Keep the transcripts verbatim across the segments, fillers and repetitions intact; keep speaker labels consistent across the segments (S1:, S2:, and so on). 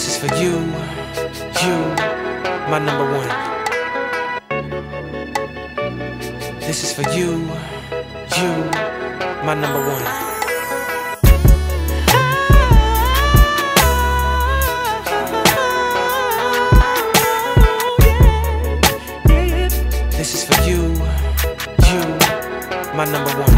S1: This is for you, you, my number one. This is for you, you, my number one. This is for you, you, my number one.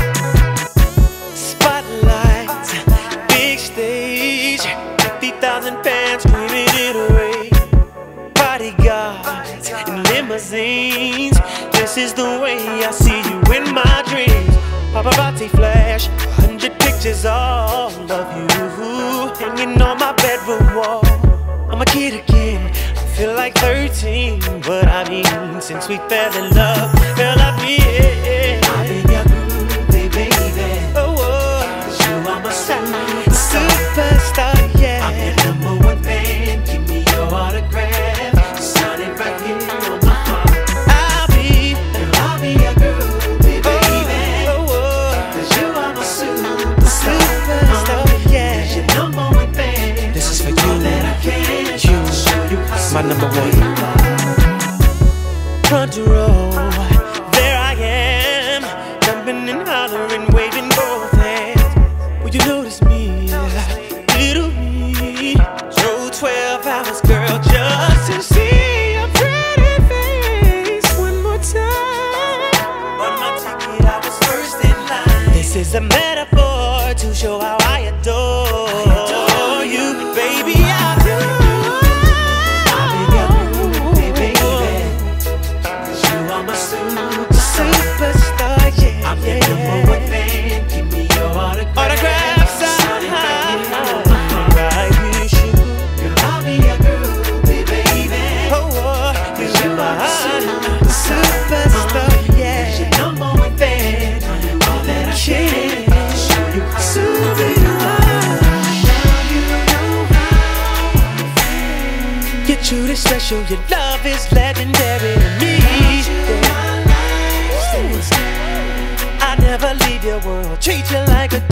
S1: Spotlights, big stage, fifty thousand fans screaming it away. Bodyguards and limousines, this is the way I see you in my dreams. Paparazzi flash, hundred pictures all of you hanging on my bedroom wall. I'm a kid again, I feel like thirteen, but I mean, since we fell in love, fell I mean,
S2: I've been your groovy baby.
S1: Oh, oh.
S2: Cause you are my superstar.
S1: Superstar, yeah.
S2: I'm your number one fan. Give me your autograph. Sign it right here on my heart.
S1: I'll be,
S2: Girl, I'll be your groovy baby.
S1: oh, oh, oh.
S2: Cause you are my superstar.
S1: Superstar,
S2: Uh,
S1: yeah.
S2: Cause your number one fan.
S1: This is for
S2: All
S1: you,
S2: that I can
S1: you,
S2: show you how
S1: my number
S2: super
S1: one.
S2: you are.
S1: Front row, there I am, jumping and hollering, waving both hands. Will you notice me, little me? Drove twelve hours, girl, just to see your pretty face one more time.
S2: On my ticket, I was first in line.
S1: This is a metaphor to show how I adore,
S2: I adore
S1: you, baby. I do.
S2: My superstar.
S1: Superstar, yeah,
S2: I'm your
S1: yeah.
S2: number one fan. Give me your autograph.
S1: Autograph
S2: Sign it right here on
S1: sign,
S2: my heart.
S1: right here, sugar.
S2: Girl, I'll be your groovy baby.
S1: Oh, oh,
S2: Cause you are my superstar.
S1: superstar,
S2: Cause
S1: yeah.
S2: your number one fan. All that I can to show you how super you are. Now you know how.
S1: You're truly special, your love is legendary to me. I never leave your world, treat you like a